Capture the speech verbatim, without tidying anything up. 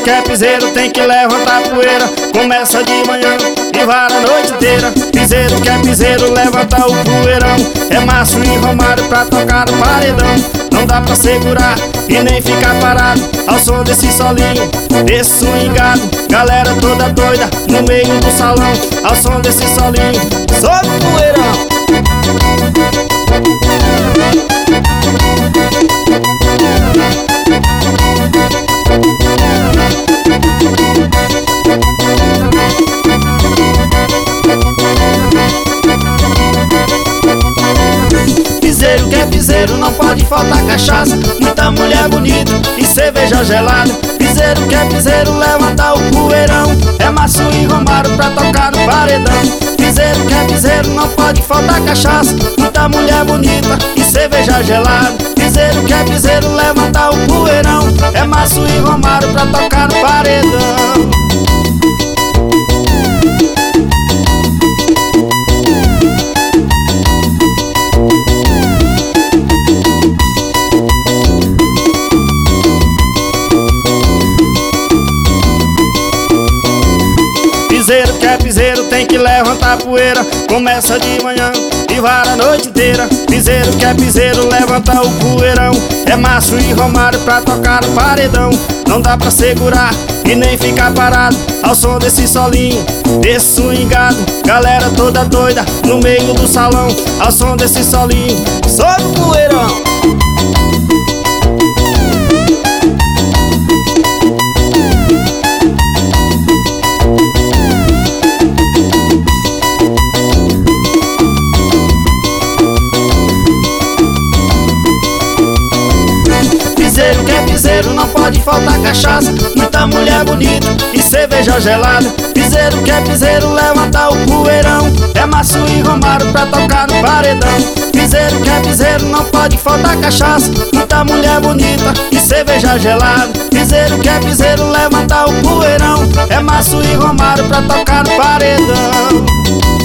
que é piseiro tem que levantar poeira. Começa de manhã e vara a noite inteira. Piseiro que é piseiro levanta o poeirão. É Márcio e Romário pra tocar no paredão. Não dá pra segurar e nem ficar parado ao som desse solinho, desse swingado. Galera toda doida no meio do salão ao som desse solinho. Sobe o poeirão. Piseiro que é piseiro não pode faltar cachaça, muita mulher bonita e cerveja gelada. Piseiro que é piseiro levanta o poeirão. É Márcio e Romário pra tocar no paredão. Piseiro que é piseiro não pode faltar cachaça, muita mulher bonita e cerveja gelada. Piseiro que é piseiro levanta o poeirão. É Márcio e Romário pra tocar no paredão. Piseiro que é piseiro tem que levantar poeira. Começa de manhã e vara a noite inteira. Piseiro que é piseiro levanta o poeirão. É Márcio e Romário pra tocar no paredão. Não dá pra segurar e nem ficar parado ao som desse solinho, desse swingado. Galera toda doida no meio do salão ao som desse solinho. Sobe o poeirão. Piseiro que é piseiro não pode faltar cachaça, muita mulher bonita e cerveja gelada. Piseiro que é piseiro levanta o poeirão. É Márcio e Romário pra tocar no paredão. Piseiro que é piseiro não pode faltar cachaça, muita mulher bonita e cerveja gelada. Piseiro que é piseiro levanta o poeirão. É Márcio e Romário pra tocar no paredão.